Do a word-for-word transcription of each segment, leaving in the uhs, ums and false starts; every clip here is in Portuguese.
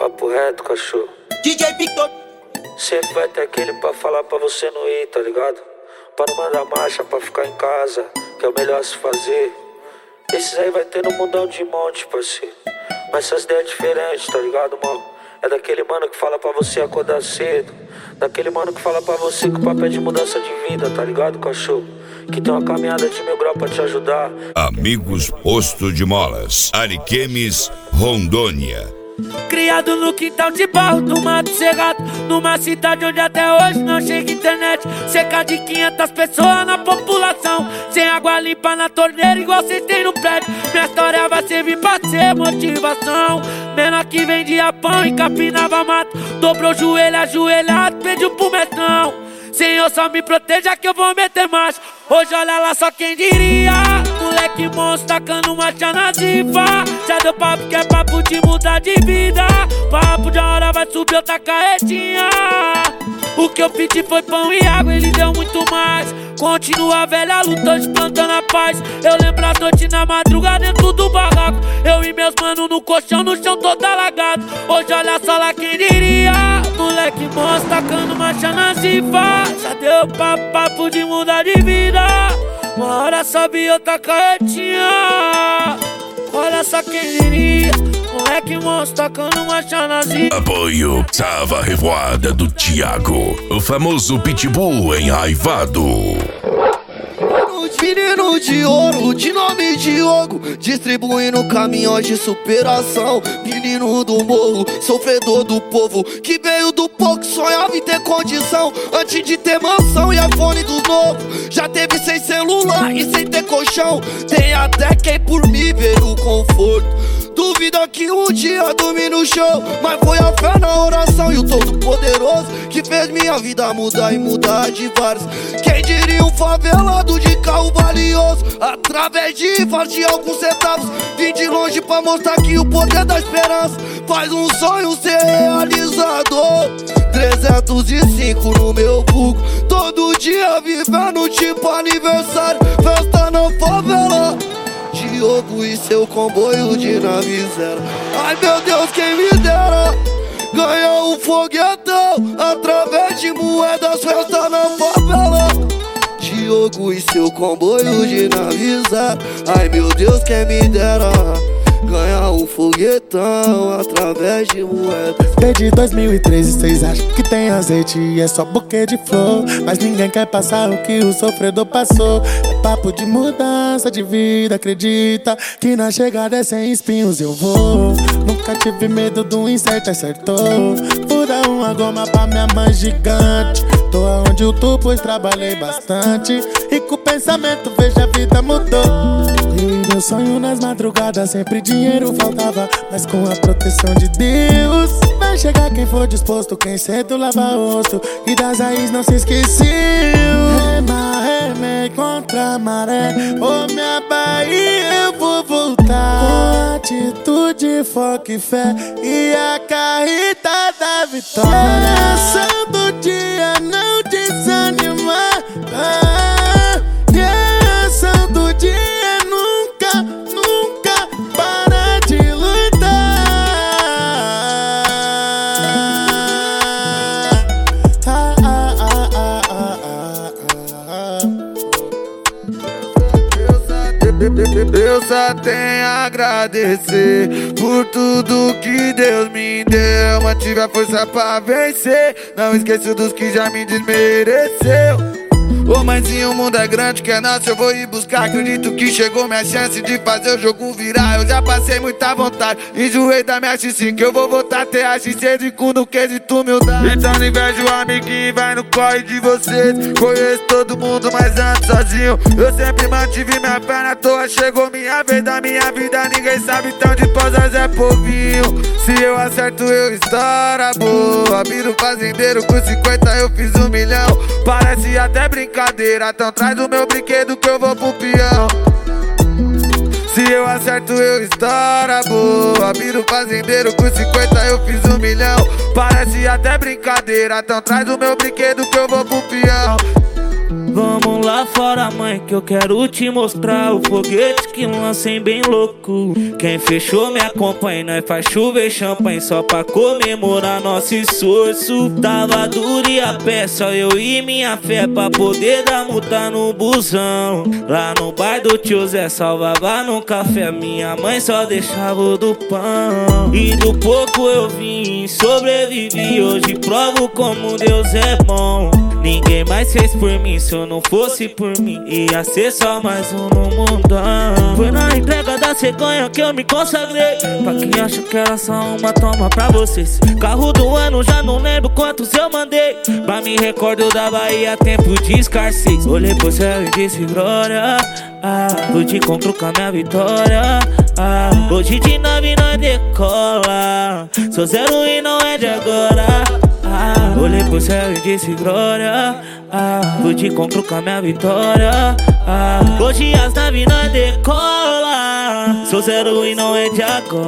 papo reto, cachorro. D J Victor. Sempre vai ter aquele pra falar pra você não ir, tá ligado? Pra não mandar marcha, pra ficar em casa, que é o melhor se fazer. Esses aí vai ter no mundão de monte, parceiro. Mas essas ideias diferentes, tá ligado, mano? É daquele mano que fala pra você acordar cedo. Daquele mano que fala pra você que o papo é de mudança de vida, tá ligado, cachorro? Que tem uma caminhada de mil graus pra te ajudar. Amigos Posto de Molas, Ariquemes, Rondônia. Criado no quintal de barro do mato cerrado, numa cidade onde até hoje não chega internet. Cerca de quinhentas pessoas na população, sem água limpa na torneira igual cês tem no prédio. Minha história vai servir pra ser motivação. Menor que vendia pão e capinava mato, dobrou o joelho ajoelhado, pediu pro mestrão: Senhor, só me proteja que eu vou meter marcha. Hoje olha lá só quem diria, moleque monstro tacando marcha na zifa. Já deu papo que é papo de mudar de vida, papo de uma hora vai subir outra carretinha. O que eu pedi foi pão e água, ele deu muito mais. Continua a velha luta, hoje plantando a paz. Eu lembro as noites na madrugada dentro do barraco, eu e meus manos no colchão, no chão todo alagado. Hoje olha só lá quem diria, moleque monstro tacando marcha na zifa. Já deu papo, papo de mudar de vida, uma hora sobe outra carretinha. Olha só quem diria, moleque monstro tacando marcha na zifa. Apoio Sava Revoada do Thiago, o famoso pitbull enraivado. Menino de ouro, de nome Diogo, distribuindo caminhões de superação. Menino do morro, sofredor do povo, que veio do pouco, sonhava em ter condição. Antes de ter mansão e iPhone dos novos, já teve sem celular e sem ter colchão. Tem até quem por mim veio o conforto. Duvida que um dia dormi no chão, mas foi a fé na oração e o Todo-Poderoso que fez minha vida mudar e mudar de vários. Quem diria um favelado de carro valioso, através de faz de alguns centavos. Vim de longe pra mostrar que o poder da esperança faz um sonho ser realizado. trezentos e cinco no meu buco, todo dia vivendo tipo aniversário, festa na favela. Diogo e seu comboio de nave zero. Ai meu Deus, quem me dera ganhar um foguetão através de moedas, festa na favela. Diogo e seu comboio de nave zero. Ai meu Deus, quem me dera ganhar um foguetão através de moedas. Desde dois mil e treze cês acham que tem azeite e é só buquê de flor, mas ninguém quer passar o que o sofredor passou. É papo de mudança de vida, acredita que na chegada é sem espinhos eu vou. Nunca tive medo do incerto, acertou. Fura uma goma pra minha mãe gigante. Tô onde eu tô, pois trabalhei bastante, e com o pensamento vejo a vida mudou. Eu e meu sonho nas madrugadas, sempre dinheiro faltava, mas com a proteção de Deus vai chegar quem for disposto, quem cedo lava o rosto e das raízes não se esqueceu. Rema, remei contra a maré, ô minha Bahia eu vou voltar. Com atitude, foco e fé e a carreta da vitória. Ação do dia não desanimar, ah, e a ação do dia nunca, nunca para de lutar. Ah, ah, ah, ah, ah, ah, ah. Eu só tenho a agradecer por tudo que Deus me deu. Mantive a força pra vencer, não esqueço dos que já me desmereceu. Ô mãezinho, o mundo é grande, que é nosso, eu vou ir buscar. Acredito que chegou minha chance de fazer o jogo virar. Eu já passei muita vontade, enjoei da minha X cinco, eu vou voltar a ter a X seis de cu no quesito humildade. Então não invejo o amiguinho, vai no corre de vocês. Conheço todo mundo, mas ando sozinho. Eu sempre mantive minha pé na toa, chegou minha vez da minha vida, ninguém sabe, então de posas é povinho. Se eu acerto eu estouro a boa, viro fazendeiro, com cinquenta eu fiz um milhão. Parece até brincadeira, então traz o meu brinquedo que eu vou pro peão. Se eu acerto eu estouro a boa, viro fazendeiro, com cinquenta eu fiz um milhão. Parece até brincadeira, então traz o meu brinquedo que eu vou pro peão. Vamos lá fora, mãe, que eu quero te mostrar o foguete que lancem bem louco. Quem fechou me acompanha, nós faz chover champanhe só pra comemorar nosso esforço. Tava duro e a pé, só eu e minha fé pra poder dar multa no busão. Lá no bar do tio Zé salvava no café, minha mãe só deixava o do pão. E do pouco eu vim, sobrevivi, hoje provo como Deus é bom. Ninguém mais fez por mim, se eu não fosse por mim ia ser só mais um no mundão. Foi na entrega da cegonha que eu me consagrei. Pra quem acha que era só uma, toma pra vocês. Carro do ano, já não lembro quantos eu mandei. Pra me recordo da Bahia, tempo de escassez. Olhei pro céu e disse glória, ah, eu te encontro com a minha vitória, ah, hoje de nave nós decola. Sou zero e não é de agora, ah, olhei pro céu e disse glória, ah, eu te encontro com a minha vitória, ah, hoje as naves nós decola. Sou zero e não é de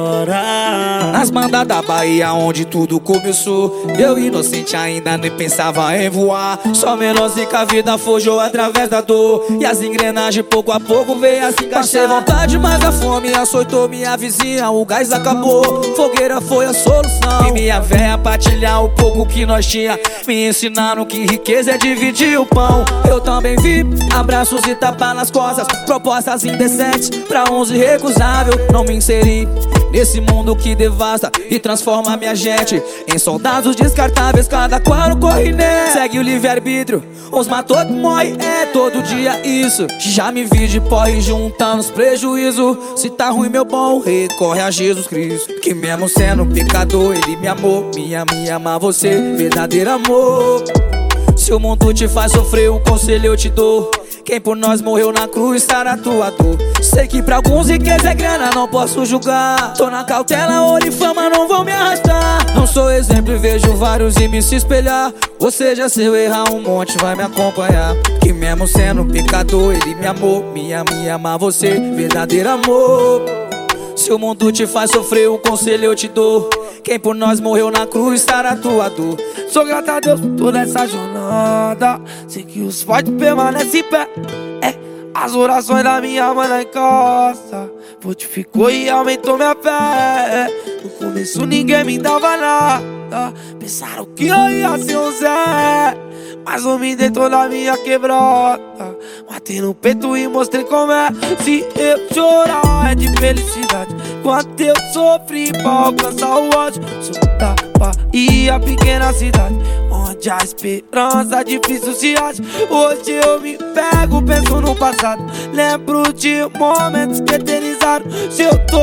agora. Nas bandas da Bahia onde tudo começou, eu inocente ainda nem pensava em voar. Só menorzinho que a vida forjou através da dor, e as engrenagens pouco a pouco veio a se encaixar. Passei vontade, mas a fome açoitou minha vizinha. O gás acabou, fogueira foi a solução. E minha véia partilhar o pouco que nós tinha. Me ensinaram que riqueza é dividir o pão. Eu também vi abraços e tapas nas costas, propostas indecentes pra uns irrecusáveis. Não me inseri nesse mundo que devasta e transforma minha gente em soldados descartáveis, cada qual corre nele. Segue o livre-arbítrio, uns matou que morre, é todo dia isso. Já me vi de porre juntando os prejuízos. Se tá ruim meu bom, recorre a Jesus Cristo, que mesmo sendo pecador ele me amou. Minha, me ama você, verdadeiro amor. Se o mundo te faz sofrer, um conselho eu te dou: quem por nós morreu na cruz está na tua dor. Sei que pra alguns riqueza é grana, não posso julgar. Tô na cautela, ouro e fama não vão me arrastar. Não sou exemplo e vejo vários e me se espelhar. Ou seja, se eu errar um monte vai me acompanhar. Que mesmo sendo pecador ele me amou. Minha, me ama você, verdadeiro amor. Se o mundo te faz sofrer, um conselho eu te dou: quem por nós morreu na cruz está na tua dor. Sou grato a Deus por toda essa jornada. Sei que os fortes permanecem em pé. É, as orações da minha mãe na encosta fortificou e aumentou minha fé. No começo ninguém me dava nada, pensaram que eu ia ser um Zé, mas eu me dei toda a minha quebrada. Matei no peito e mostrei como é. Se eu chorar é de felicidade, quanto eu sofri pra alcançar o ódio. Sou da Bahia, pequena cidade, onde a esperança difícil se acha. Hoje eu me pego, penso no passado, lembro de momentos que eternizaram. Se eu tô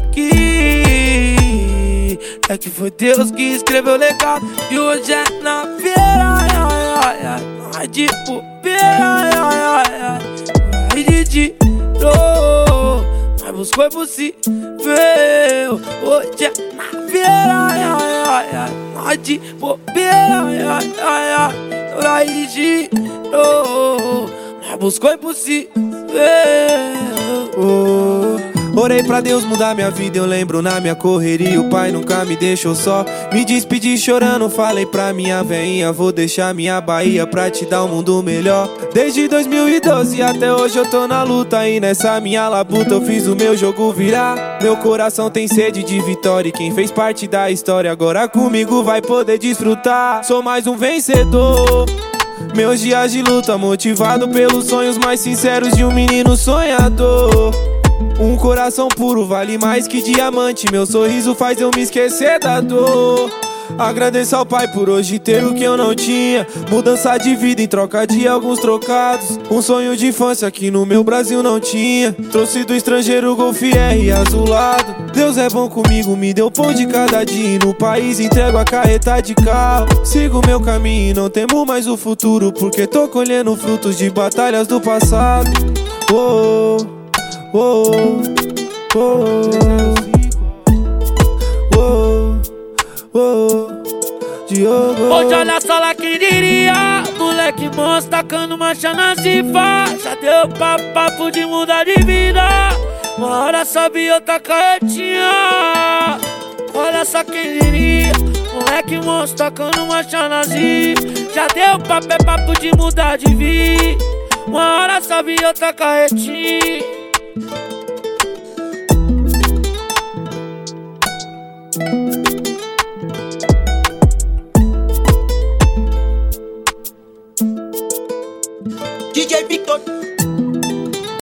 aqui, é que foi Deus que escreveu o legado. E hoje é na feira, ai, ai, ai, ai, ai, de bobeira, ai, ai, ai, ai, ai, de tiro, mas buscou impossível. Hoje é na feira, ai, ai, ai, ai, ai, de bobeira, ai, ai, ai, ai, ai, de tiro, mas buscou impossível. Orei pra Deus mudar minha vida, eu lembro na minha correria o pai nunca me deixou só. Me despedi chorando, falei pra minha veinha: vou deixar minha Bahia pra te dar um mundo melhor. Desde dois mil e doze até hoje eu tô na luta, e nessa minha labuta eu fiz o meu jogo virar. Meu coração tem sede de vitória, e quem fez parte da história agora comigo vai poder desfrutar. Sou mais um vencedor, meus dias de luta motivado pelos sonhos mais sinceros de um menino sonhador. Um coração puro vale mais que diamante, meu sorriso faz eu me esquecer da dor. Agradeço ao pai por hoje ter o que eu não tinha, mudança de vida em troca de alguns trocados. Um sonho de infância que no meu Brasil não tinha, trouxe do estrangeiro Golf R azulado. Deus é bom comigo, me deu pão de cada dia, e no país entrego a carreta de carro. Sigo meu caminho e não temo mais o futuro, porque tô colhendo frutos de batalhas do passado. Oh, oh, oh, oh, oh, oh, Diogo. Hoje olha só lá quem diria, moleque monstro tacando mancha na cifa. Já deu papo, papo de mudar de vida, uma hora sobe outra carretinha. Olha só quem diria, moleque monstro tacando mancha na cifa. Já deu papo, é papo de mudar de vida. Uma hora sobe e outra carretinha. D J Victor.